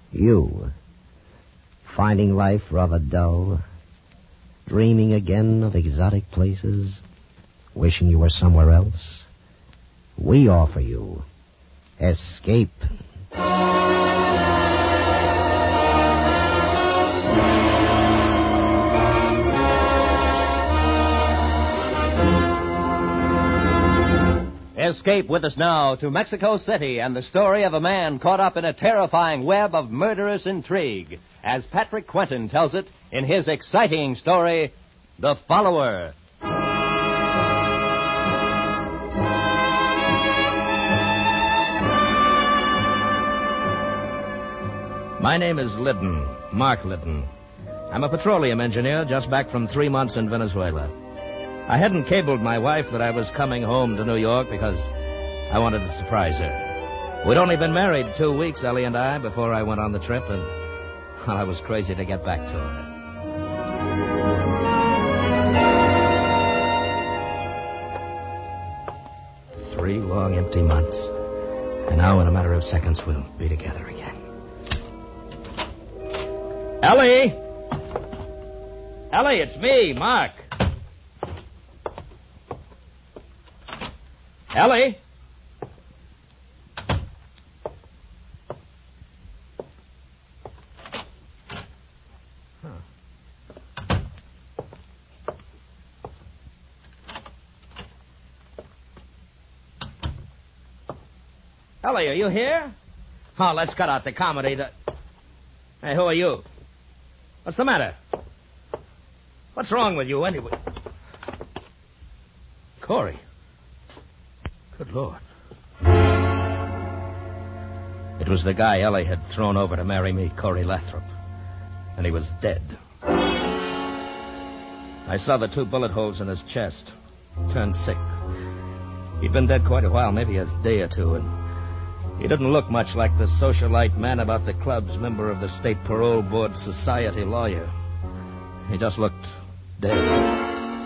You, finding life rather dull, dreaming again of exotic places, wishing you were somewhere else? We offer you Escape. Escape with us now to Mexico City and the story of a man caught up in a terrifying web of murderous intrigue, as Patrick Quentin tells it in his exciting story, The Follower. My name is Liddon, Mark Liddon. I'm a petroleum engineer just back from 3 months in Venezuela. I hadn't cabled my wife that I was coming home to New York because I wanted to surprise her. We'd only been married 2 weeks, Ellie and I, before I went on the trip, and I was crazy to get back to her. 3 long, empty months. And now, in a matter of seconds, we'll be together again. Ellie! Ellie, it's me, Mark. Ellie? Ellie, are you here? Oh, let's cut out the comedy. Hey, who are you? What's the matter? What's wrong with you, anyway? Corey. Good Lord. It was the guy Ellie had thrown over to marry me, Corey Lathrop. And he was dead. I saw the 2 bullet holes in his chest. Turned sick. He'd been dead quite a while, maybe a day or 2, and he didn't look much like the socialite man about the clubs, member of the State Parole Board Society lawyer. He just looked dead.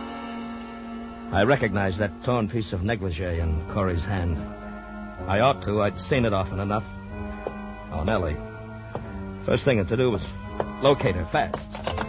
I recognized that torn piece of negligee in Corey's hand. I ought to. I'd seen it often enough. Oh, Nellie. First thing to do was locate her fast.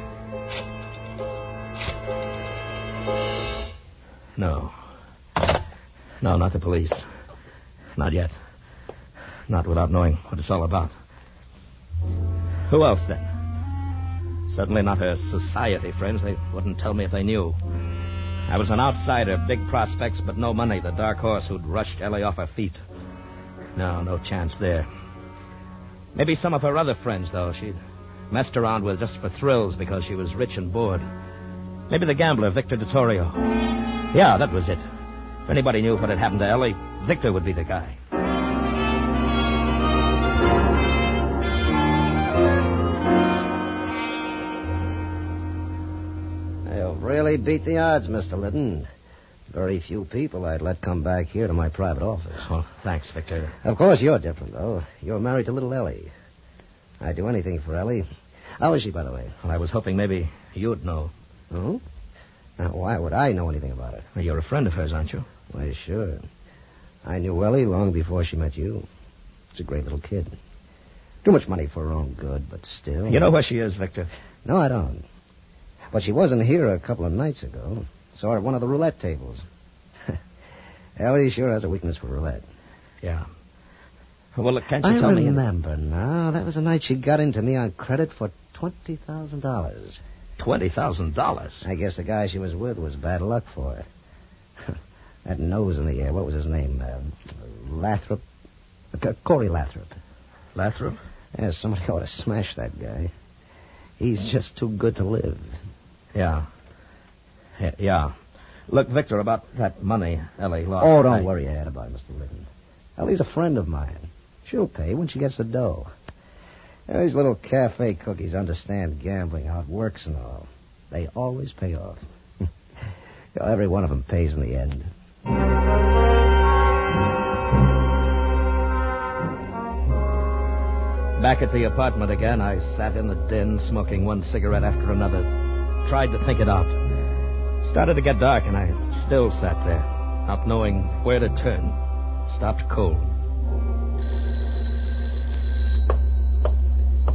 No. No, not the police. Not yet. Not without knowing what it's all about. Who else, then? Certainly not her society friends. They wouldn't tell me if they knew. I was an outsider, big prospects, but no money, the dark horse who'd rushed Ellie off her feet. No chance there. Maybe some of her other friends, though, she'd messed around with just for thrills because she was rich and bored. Maybe the gambler, Victor Dottorio. Yeah, that was it. If anybody knew what had happened to Ellie, Victor would be the guy. Really beat the odds, Mr. Liddon. Very few people I'd let come back here to my private office. Well, thanks, Victor. Of course, you're different, though. You're married to little Ellie. I'd do anything for Ellie. How is she, by the way? Well, I was hoping maybe you'd know. Oh? Now, why would I know anything about her? Well, you're a friend of hers, aren't you? Why, sure. I knew Ellie long before she met you. She's a great little kid. Too much money for her own good, but still... You know where she is, Victor? No, I don't. But she wasn't here a couple of nights ago. Saw her at one of the roulette tables. Ellie sure has a weakness for roulette. Yeah. Well, look, can't you tell me... I remember now. That was the night she got into me on credit for $20,000. $20,000? I guess the guy she was with was bad luck for her. That nose in the air, what was his name? Lathrop? Corey Lathrop. Lathrop? Yeah, somebody ought to smash that guy. He's just too good to live. Yeah. Look, Victor, about that money Ellie lost... Oh, don't worry your head about it, Mr. Liddon. Ellie's a friend of mine. She'll pay when she gets the dough. These little cafe cookies understand gambling, how it works and all. They always pay off. Every one of them pays in the end. Back at the apartment again, I sat in the den, smoking one cigarette after another. Tried to think it out. Started to get dark, and I still sat there, not knowing where to turn. Stopped cold.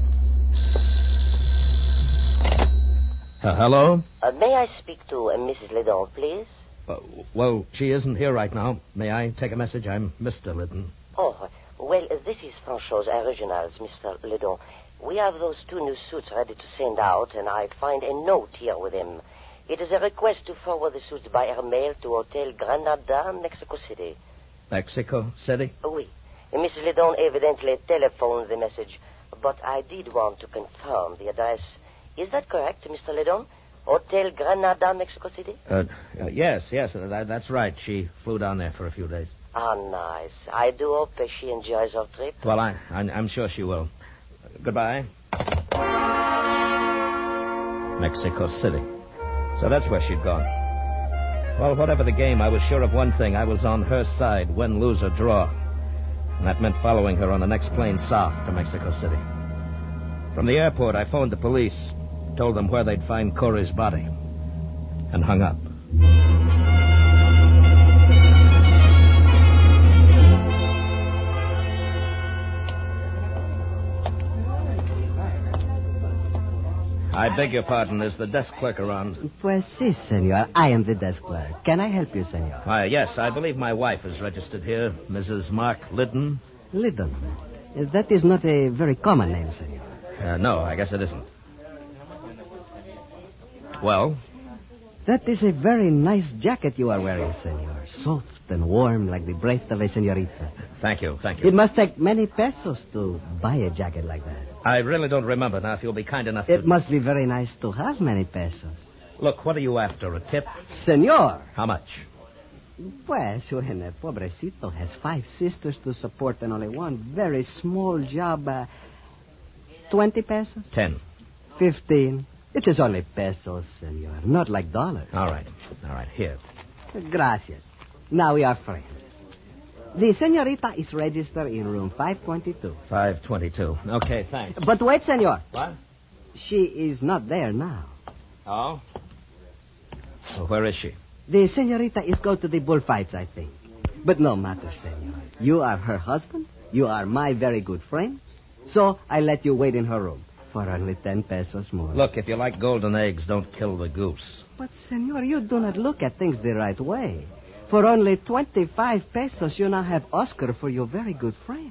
Hello? May I speak to Mrs. Ledon, please? Well, she isn't here right now. May I take a message? I'm Mr. Liddon. Oh, well, this is Franchot's Originals, Mr. Ledon. We have those 2 new suits ready to send out, and I find a note here with them. It is a request to forward the suits by air mail to Hotel Granada, Mexico City. Mexico City? Oui. Mrs. Ledon evidently telephoned the message, but I did want to confirm the address. Is that correct, Mr. Ledon? Hotel Granada, Mexico City? Yes, that's right. She flew down there for a few days. Ah, nice. I do hope she enjoys her trip. Well, I'm sure she will. Goodbye. Mexico City. So that's where she'd gone. Well, whatever the game, I was sure of one thing. I was on her side, win, lose, or draw. And that meant following her on the next plane south to Mexico City. From the airport, I phoned the police, told them where they'd find Corey's body, and hung up. I beg your pardon. Is the desk clerk around? Pues sí, senor. I am the desk clerk. Can I help you, senor? Yes, I believe my wife is registered here, Mrs. Mark Liddon. Liddon. That is not a very common name, senor. No, I guess it isn't. Well? That is a very nice jacket you are wearing, senor. Soft and warm like the breath of a senorita. Thank you. It must take many pesos to buy a jacket like that. I really don't remember now, if you'll be kind enough to... It must be very nice to have many pesos. Look, what are you after, a tip? Senor! How much? Pues, when a pobrecito has 5 sisters to support and only one very small job, 20 pesos? 10. 15. It is only pesos, senor, not like dollars. All right, here. Gracias. Now we are friends. The senorita is registered in room 522. 522. Okay, thanks. But wait, senor. What? She is not there now. Oh? Well, where is she? The senorita is go to the bullfights, I think. But no matter, senor. You are her husband. You are my very good friend. So I let you wait in her room for only 10 pesos more. Look, if you like golden eggs, don't kill the goose. But, senor, you do not look at things the right way. For only 25 pesos, you now have Oscar for your very good friend.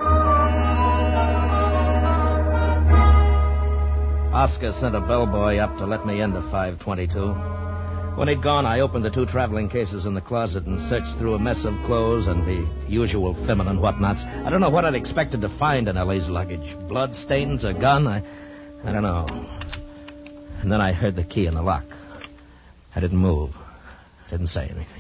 Oscar sent a bellboy up to let me into 522. When he'd gone, I opened the 2 traveling cases in the closet and searched through a mess of clothes and the usual feminine whatnots. I don't know what I'd expected to find in Ellie's luggage. Blood stains, a gun, I don't know. And then I heard the key in the lock. I didn't move. Didn't say anything.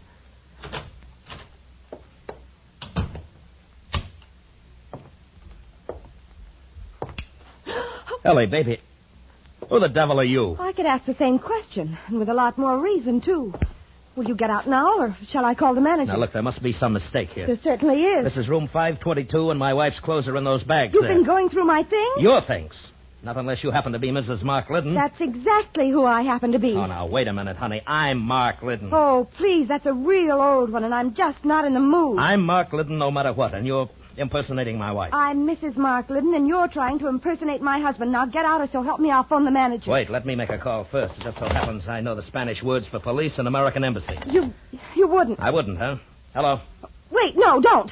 Ellie, baby, who the devil are you? I could ask the same question, and with a lot more reason, too. Will you get out now, or shall I call the manager? Now, look, there must be some mistake here. There certainly is. This is room 522, and my wife's clothes are in those bags You've there. been going through my things? Your things. Not unless you happen to be Mrs. Mark Liddon. That's exactly who I happen to be. Oh, now, wait a minute, honey. I'm Mark Liddon. Oh, please, that's a real old one, and I'm just not in the mood. I'm Mark Liddon no matter what, and you're impersonating my wife. I'm Mrs. Mark Liddon, and you're trying to impersonate my husband. Now get out, or so help me, I'll phone the manager. Wait, let me make a call first. It just so happens I know the Spanish words for police and American embassy. You wouldn't. I wouldn't, huh? Hello? Wait, no, don't.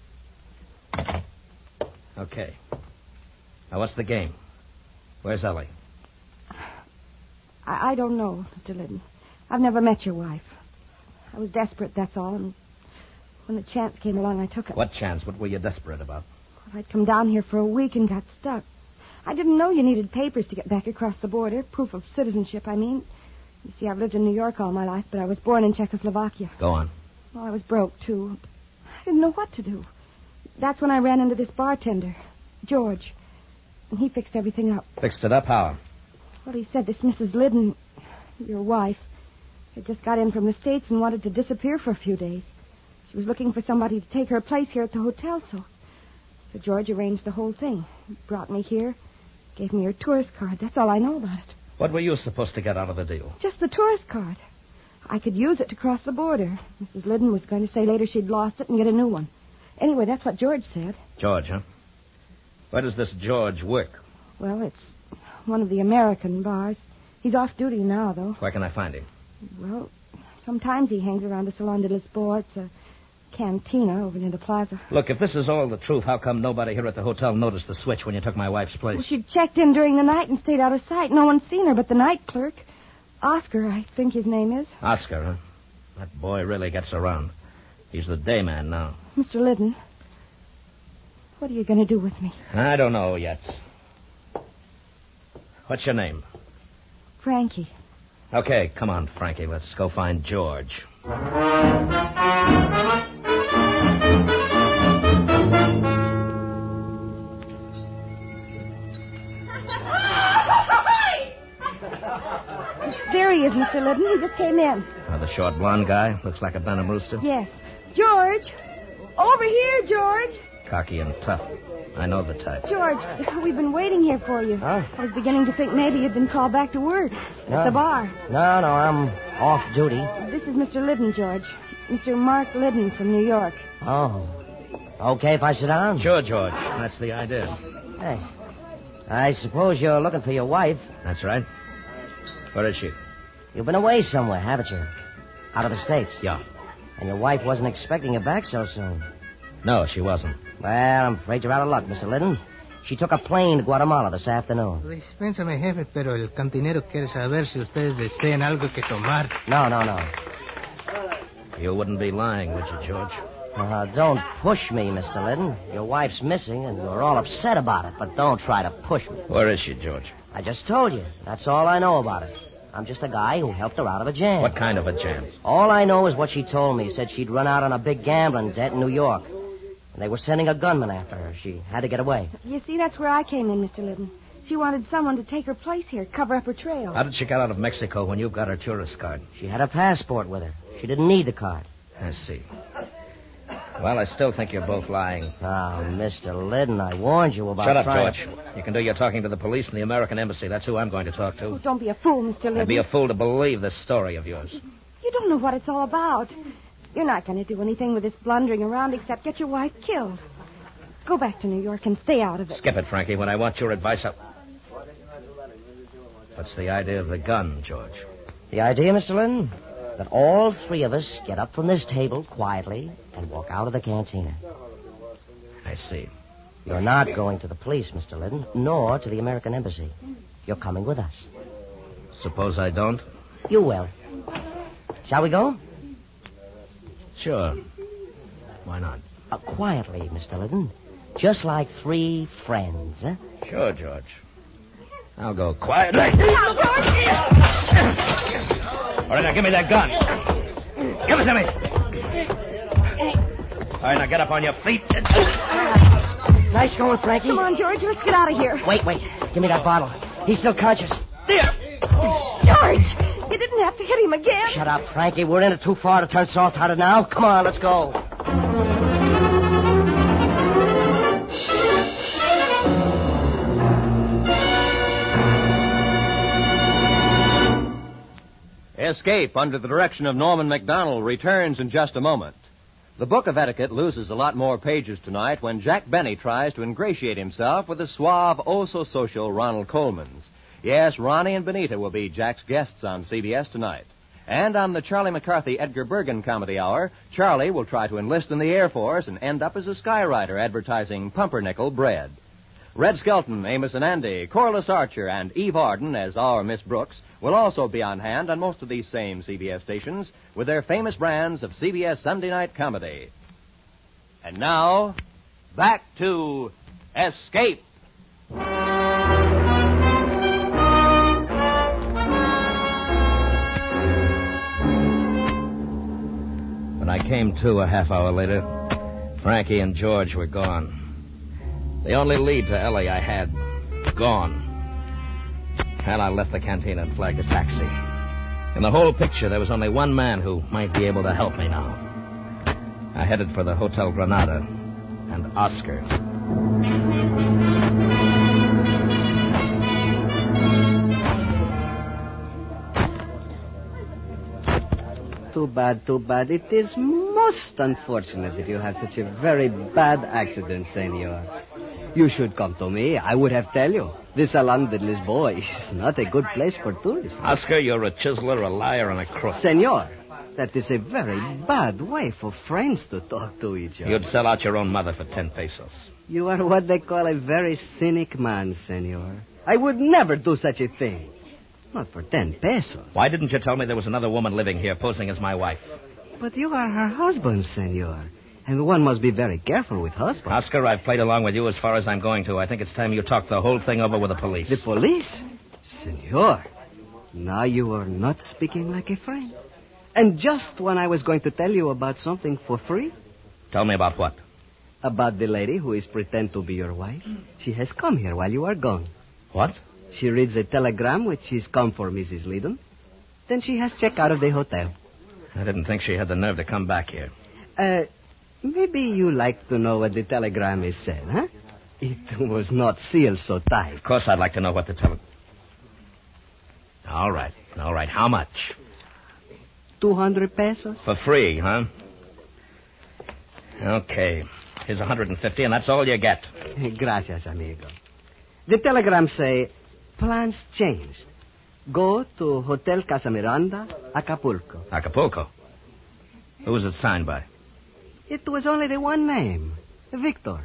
Okay. Now, what's the game? Where's Ellie? I don't know, Mr. Liddon. I've never met your wife. I was desperate, that's all, and when the chance came along, I took it. What chance? What were you desperate about? Well, I'd come down here for a week and got stuck. I didn't know you needed papers to get back across the border. Proof of citizenship, I mean. You see, I've lived in New York all my life, but I was born in Czechoslovakia. Go on. Well, I was broke, too. I didn't know what to do. That's when I ran into this bartender, George. And he fixed everything up. Fixed it up how? Well, he said this Mrs. Liddon, your wife, had just got in from the States and wanted to disappear for a few days. She was looking for somebody to take her place here at the hotel, so George arranged the whole thing. He brought me here, gave me her tourist card. That's all I know about it. What were you supposed to get out of the deal? Just the tourist card. I could use it to cross the border. Mrs. Liddon was going to say later she'd lost it and get a new one. Anyway, that's what George said. George, huh? Where does this George work? Well, it's one of the American bars. He's off duty now, though. Where can I find him? Well, sometimes he hangs around the Salon de Lisboa. It's a cantina over near the plaza. Look, if this is all the truth, how come nobody here at the hotel noticed the switch when you took my wife's place? Well, she checked in during the night and stayed out of sight. No one's seen her but the night clerk. Oscar, I think his name is. Oscar, huh? That boy really gets around. He's the day man now. Mr. Liddon, what are you going to do with me? I don't know yet. What's your name? Frankie. Okay, come on, Frankie. Let's go find George. There he is, Mr. Liddon. He just came in. The short blonde guy. Looks like a Benham rooster. Yes. George! Over here, George! Cocky and tough. I know the type. George, we've been waiting here for you. Huh? I was beginning to think maybe you'd been called back to work at the bar. No, I'm off duty. This is Mr. Liddon, George. Mr. Mark Liddon from New York. Oh. Okay if I sit down? Sure, George. That's the idea. Hey. I suppose you're looking for your wife. That's right. Where is she? You've been away somewhere, haven't you? Out of the States. Yeah. And your wife wasn't expecting you back so soon. No, she wasn't. Well, I'm afraid you're out of luck, Mr. Liddon. She took a plane to Guatemala this afternoon. Dispénsame, jefe, pero el cantinero quiere saber si ustedes desean algo que tomar. No. You wouldn't be lying, would you, George? Don't push me, Mr. Liddon. Your wife's missing, and you're all upset about it, but don't try to push me. Where is she, George? I just told you. That's all I know about it. I'm just a guy who helped her out of a jam. What kind of a jam? All I know is what she told me. Said she'd run out on a big gambling debt in New York. And they were sending a gunman after her. She had to get away. You see, that's where I came in, Mr. Liddon. She wanted someone to take her place here, cover up her trail. How did she get out of Mexico when you've got her tourist card? She had her passport with her. She didn't need the card. I see. Well, I still think you're both lying. Oh, Mr. Liddon, I warned you about Shut up, trying... George. You can do your talking to the police and the American Embassy. That's who I'm going to talk to. Oh, don't be a fool, Mr. Liddon. I'd be a fool to believe this story of yours. You don't know what it's all about. You're not going to do anything with this blundering around except get your wife killed. Go back to New York and stay out of it. Skip it, Frankie. When I want your advice, What's the idea of the gun, George? The idea, Mr. Liddon? That all three of us get up from this table quietly and walk out of the cantina. I see. You're not going to the police, Mr. Liddon, nor to the American Embassy. You're coming with us. Suppose I don't? You will. Shall we go? Sure. Why not? Quietly, Mr. Liddon. Just like three friends, huh? Sure, George. I'll go quietly. Now, George! All right, now give me that gun. Give it to me. All right, now get up on your feet. Nice going, Frankie. Come on, George, let's get out of here. Wait. Give me that bottle. He's still conscious. There. George! You didn't have to hit him again. Shut up, Frankie. We're in it too far to turn soft-hearted now. Come on, let's go. Escape, under the direction of Norman MacDonald, returns in just a moment. The Book of Etiquette loses a lot more pages tonight when Jack Benny tries to ingratiate himself with the suave, oh-so-social Ronald Colmans. Yes, Ronnie and Benita will be Jack's guests on CBS tonight. And on the Charlie McCarthy Edgar Bergen Comedy Hour, Charlie will try to enlist in the Air Force and end up as a skyrider advertising pumpernickel bread. Red Skelton, Amos and Andy, Corliss Archer, and Eve Arden as our Miss Brooks will also be on hand on most of these same CBS stations with their famous brands of CBS Sunday night comedy. And now, back to Escape. When I came to a half hour later, Frankie and George were gone. The only lead to Ellie I had, gone. And I left the canteen and flagged a taxi. In the whole picture, there was only one man who might be able to help me now. I headed for the Hotel Granada and Oscar. Too bad. It is most unfortunate that you have such a very bad accident, senor. You should come to me. I would have tell you. This Salon de Lisboa is not a good place for tourists. Oscar, you're a chiseler, a liar, and a crook. Senor, that is a very bad way for friends to talk to each other. You'd sell out your own mother for 10 pesos. You are what they call a very cynic man, senor. I would never do such a thing. Not for 10 pesos. Why didn't you tell me there was another woman living here posing as my wife? But you are her husband, senor. And one must be very careful with husbands. Oscar, I've played along with you as far as I'm going to. I think it's time you talked the whole thing over with the police. The police? Senor, now you are not speaking like a friend. And just when I was going to tell you about something for free. Tell me about what? About the lady who is pretend to be your wife. She has come here while you are gone. What? She reads a telegram which is come for Mrs. Liddon. Then she has checked out of the hotel. I didn't think she had the nerve to come back here. Maybe you like to know what the telegram is said, huh? It was not sealed so tight. Of course I'd like to know what the All right. How much? 200 pesos. For free, huh? Okay. Here's 150, and that's all you get. Gracias, amigo. The telegram say, plans changed. Go to Hotel Casa Miranda, Acapulco. Acapulco? Who was it signed by? It was only the one name, Victor.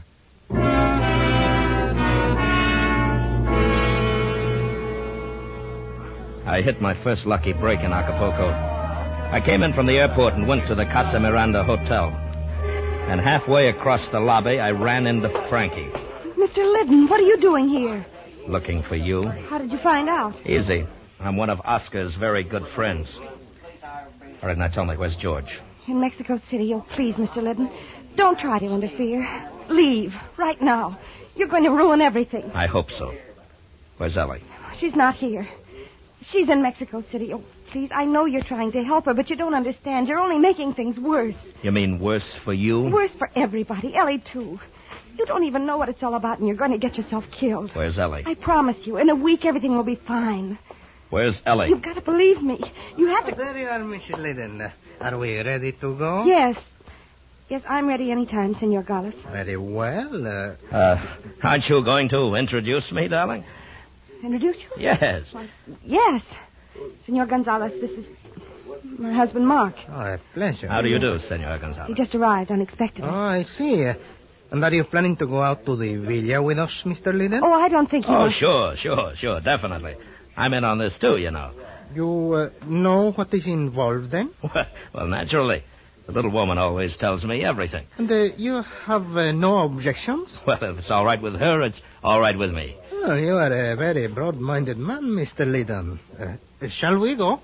I hit my first lucky break in Acapulco. I came in from the airport and went to the Casa Miranda Hotel. And halfway across the lobby, I ran into Frankie. Mr. Liddon, what are you doing here? Looking for you. How did you find out? Easy. I'm one of Oscar's very good friends. All right, now tell me, where's George? In Mexico City. Oh, please, Mr. Liddon. Don't try to interfere. Leave. Right now. You're going to ruin everything. I hope so. Where's Ellie? She's not here. She's in Mexico City. Oh, please, I know you're trying to help her, but you don't understand. You're only making things worse. You mean worse for you? Worse for everybody. Ellie, too. You don't even know what it's all about, and you're going to get yourself killed. Where's Ellie? I promise you, in a week, everything will be fine. Where's Ellie? You've got to believe me. You have to... There you are, Mrs. Liddon. Are we ready to go? Yes. Yes, I'm ready any time, Senor Gallus. Very well. Aren't you going to introduce me, darling? Introduce you? Yes. Why, yes. Senor Gonzalez, this is my husband, Mark. Oh, a pleasure. How do you do, Senor Gonzalez? He just arrived unexpectedly. Oh, I see. And are you planning to go out to the villa with us, Mr. Liddon? Oh, I don't think he Oh, wants... sure, definitely. I'm in on this, too, you know. You know what is involved, then? Well, naturally. The little woman always tells me everything. And you have no objections? Well, if it's all right with her, it's all right with me. Oh, you are a very broad-minded man, Mr. Liddon. Shall we go?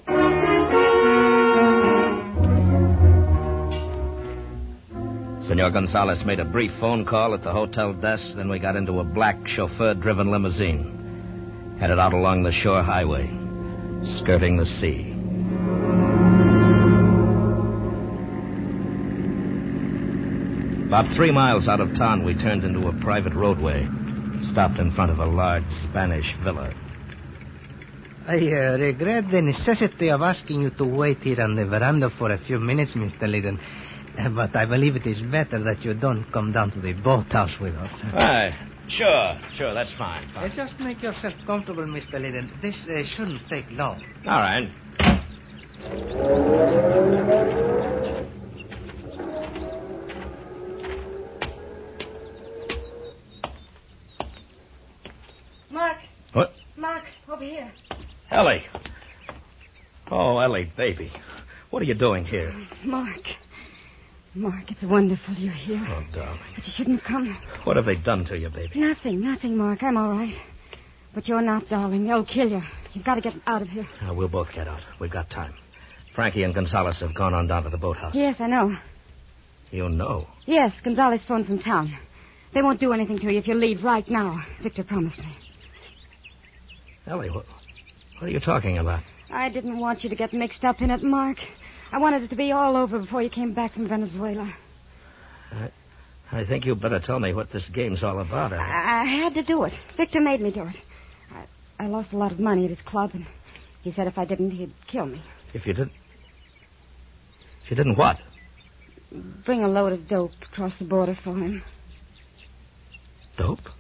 Senor Gonzalez made a brief phone call at the hotel desk, then we got into a black chauffeur-driven limousine. Headed out along the shore highway, skirting the sea. About 3 miles out of town, we turned into a private roadway. Stopped in front of a large Spanish villa. I regret the necessity of asking you to wait here on the veranda for a few minutes, Mr. Liddon. But I believe it is better that you don't come down to the boathouse with us. Aye. Sure, that's fine. Just make yourself comfortable, Mr. Liddon. This shouldn't take long. All right. Mark. What? Mark, over here. Ellie. Oh, Ellie, baby. What are you doing here? Mark, it's wonderful you're here. Oh, darling. But you shouldn't come. What have they done to you, baby? Nothing, Mark. I'm all right. But you're not, darling. They'll kill you. You've got to get out of here. We'll both get out. We've got time. Frankie and Gonzalez have gone on down to the boathouse. Yes, I know. You know? Yes, Gonzalez phoned from town. They won't do anything to you if you leave right now. Victor promised me. Ellie, what are you talking about? I didn't want you to get mixed up in it, Mark. I wanted it to be all over before you came back from Venezuela. I think you better tell me what this game's all about. I had to do it. Victor made me do it. I lost a lot of money at his club, and he said if I didn't, he'd kill me. If you didn't... If you didn't what? Bring a load of dope across the border for him. Dope?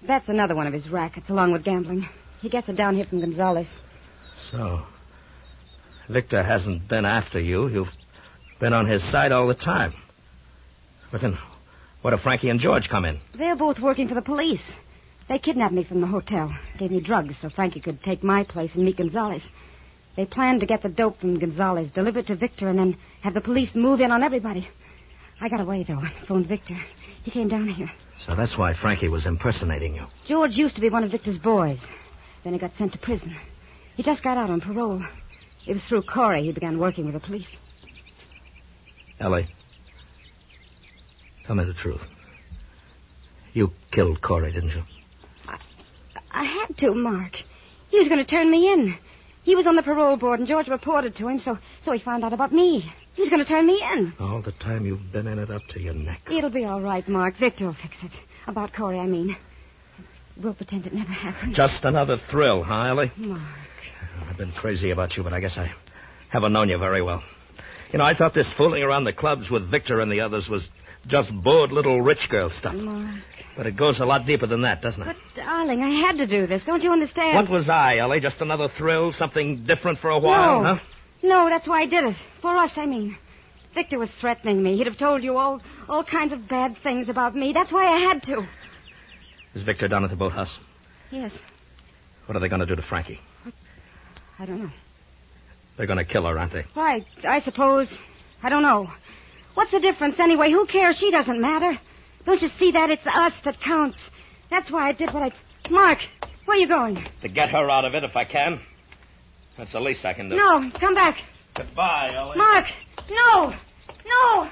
That's another one of his rackets, along with gambling. He gets it down here from Gonzalez. So, Victor hasn't been after you. You've been on his side all the time. But then, what if Frankie and George come in? They're both working for the police. They kidnapped me from the hotel, gave me drugs so Frankie could take my place and meet Gonzalez. They planned to get the dope from Gonzalez, deliver it to Victor, and then have the police move in on everybody. I got away, though, and phoned Victor. He came down here. So that's why Frankie was impersonating you. George used to be one of Victor's boys. Then he got sent to prison. He just got out on parole. It was through Corey he began working with the police. Ellie, tell me the truth. You killed Corey, didn't you? I had to, Mark. He was going to turn me in. He was on the parole board, and George reported to him, so he found out about me. He was going to turn me in. All the time you've been in it up to your neck. It'll be all right, Mark. Victor will fix it. About Corey, I mean. We'll pretend it never happened. Just another thrill, huh, Ellie? Mark. I've been crazy about you, but I guess I haven't known you very well. You know, I thought this fooling around the clubs with Victor and the others was just bored little rich girl stuff. Mark. But it goes a lot deeper than that, doesn't it? But, darling, I had to do this. Don't you understand? What was I, Ellie? Just another thrill? Something different for a while, No. huh? No, that's why I did it. For us, I mean. Victor was threatening me. He'd have told you all kinds of bad things about me. That's why I had to. Is Victor down at the boathouse? Yes. What are they going to do to Frankie? I don't know. They're going to kill her, aren't they? Why, I suppose. I don't know. What's the difference anyway? Who cares? She doesn't matter. Don't you see that? It's us that counts. That's why I did what I... Mark, where are you going? To get her out of it if I can. That's the least I can do. No, come back. Goodbye, Ellie. Mark, no! No!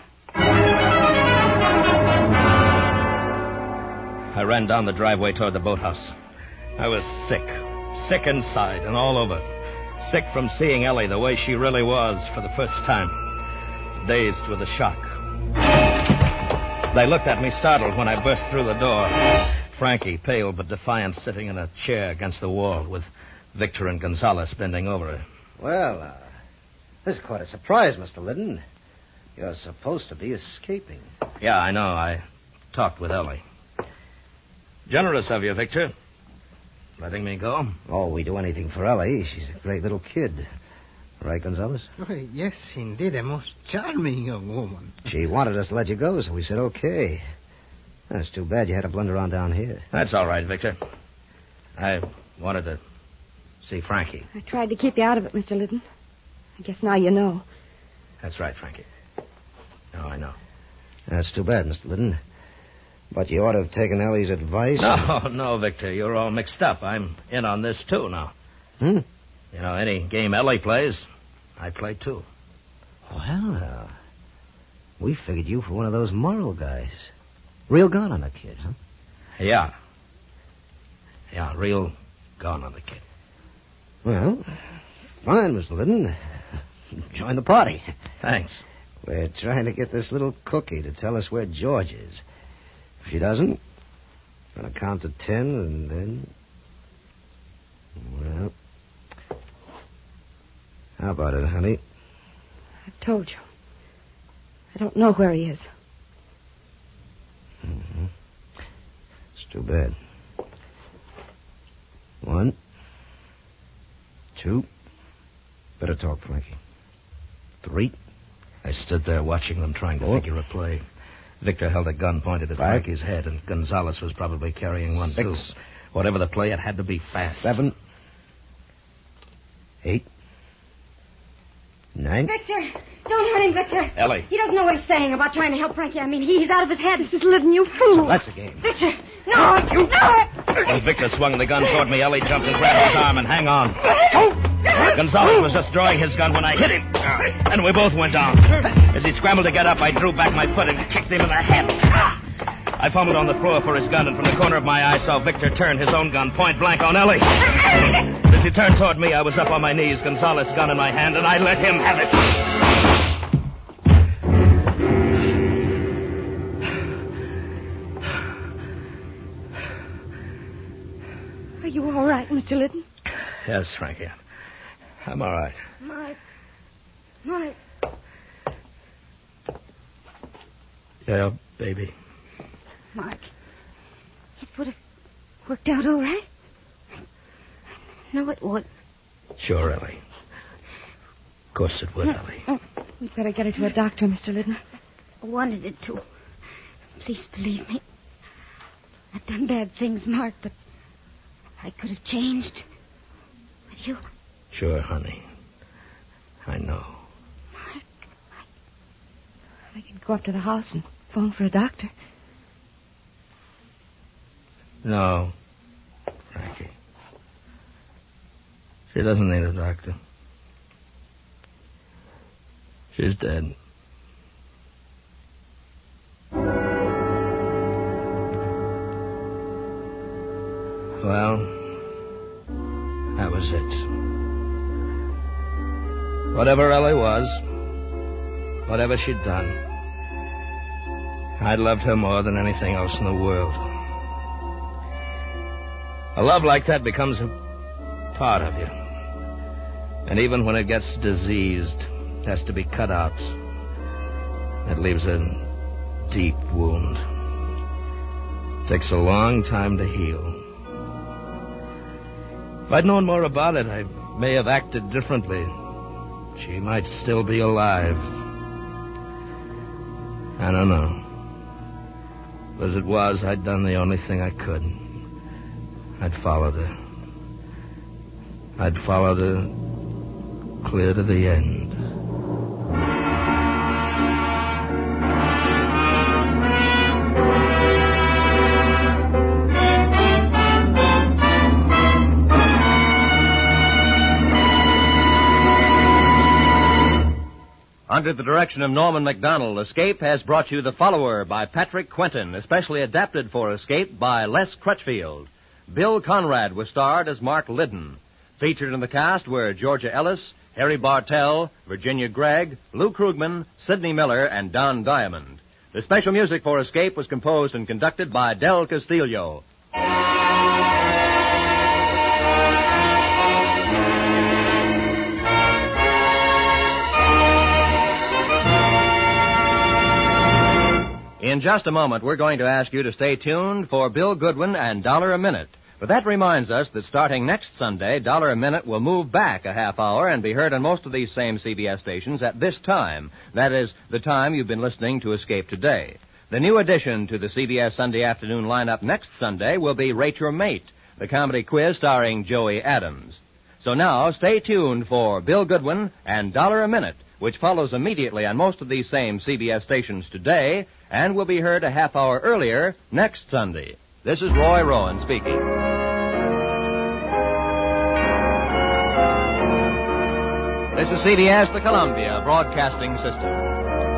I ran down the driveway toward the boathouse. I was sick. Sick inside and all over. Sick from seeing Ellie the way she really was for the first time. Dazed with the shock. They looked at me startled when I burst through the door. Frankie, pale but defiant, sitting in a chair against the wall with Victor and Gonzalez bending over her. Well, this is quite a surprise, Mr. Liddon. You're supposed to be escaping. Yeah, I know. I talked with Ellie. Generous of you, Victor. Letting me go. Oh, we do anything for Ellie. She's a great little kid. Right, Gonzalez? Why, yes, indeed, a most charming young woman. She wanted us to let you go, so we said okay. That's too bad you had to blunder on down here. That's all right, Victor. I wanted to see Frankie. I tried to keep you out of it, Mr. Liddon. I guess now you know. That's right, Frankie. Now I know. That's too bad, Mr. Liddon. But you ought to have taken Ellie's advice. No, Victor. You're all mixed up. I'm in on this, too, now. Hmm? You know, any game Ellie plays, I play, too. Well, we figured you for one of those moral guys. Real gone on the kid, huh? Yeah. Yeah, real gone on the kid. Well, fine, Mr. Liddon. Join the party. Thanks. We're trying to get this little cookie to tell us where George is. If she doesn't, I'm going to count to 10 and then... Well... How about it, honey? I've told you. I don't know where he is. Mm-hmm. It's too bad. 1, 2. Better talk, Frankie. 3. I stood there watching them trying to 4. figure a play. Victor held a gun pointed at 5. Frankie's head, and Gonzalez was probably carrying one, 6. too. Whatever the play, it had to be fast. 7. 8. 9. Victor! Don't hurt him, Victor! Ellie. He doesn't know what he's saying about trying to help Frankie. I mean, he's out of his head. Mrs. Liddon, you fool! So that's a game. Victor! No! No! When Victor swung the gun toward me, Ellie jumped and grabbed his arm, and hang on. Gonzalez was just drawing his gun when I hit him, and we both went down. As he scrambled to get up, I drew back my foot and kicked him in the head. I fumbled on the floor for his gun, and from the corner of my eye saw Victor turn his own gun point blank on Ellie. As he turned toward me, I was up on my knees, Gonzalez' gun in my hand, and I let him have it. Are you all right, Mr. Liddon? Yes, Frankie. I'm all right. My... Yeah, baby. Mark, it would have worked out all right? No, it would. Sure, Ellie. Of course it would, Ellie. We'd better get her to a doctor, Mr. Liddon. I wanted it to. Please believe me. I've done bad things, Mark, but I could have changed. But you... Sure, honey. I know. Mark, I could go up to the house and phone for a doctor. No, Frankie. She doesn't need a doctor. She's dead. Well, that was it. Whatever Ellie was, whatever she'd done, I'd loved her more than anything else in the world. A love like that becomes a part of you. And even when it gets diseased, has to be cut out, it leaves a deep wound. It takes a long time to heal. If I'd known more about it, I may have acted differently. She might still be alive. I don't know. As it was, I'd done the only thing I could. I'd followed her. I'd followed her clear to the end. Under the direction of Norman MacDonald, Escape has brought you The Follower by Patrick Quentin, especially adapted for Escape by Les Crutchfield. Bill Conrad was starred as Mark Liddon. Featured in the cast were Georgia Ellis, Harry Bartell, Virginia Gregg, Lou Krugman, Sidney Miller, and Don Diamond. The special music for Escape was composed and conducted by Del Castillo. In just a moment, we're going to ask you to stay tuned for Bill Goodwin and $1 a Minute. But that reminds us that starting next Sunday, $1 a Minute will move back a half hour and be heard on most of these same CBS stations at this time. That is, the time you've been listening to Escape today. The new addition to the CBS Sunday afternoon lineup next Sunday will be Rate Your Mate, the comedy quiz starring Joey Adams. So now, stay tuned for Bill Goodwin and $1 a Minute, which follows immediately on most of these same CBS stations today and will be heard a half hour earlier next Sunday. This is Roy Rowan speaking. This is CBS, the Columbia Broadcasting System.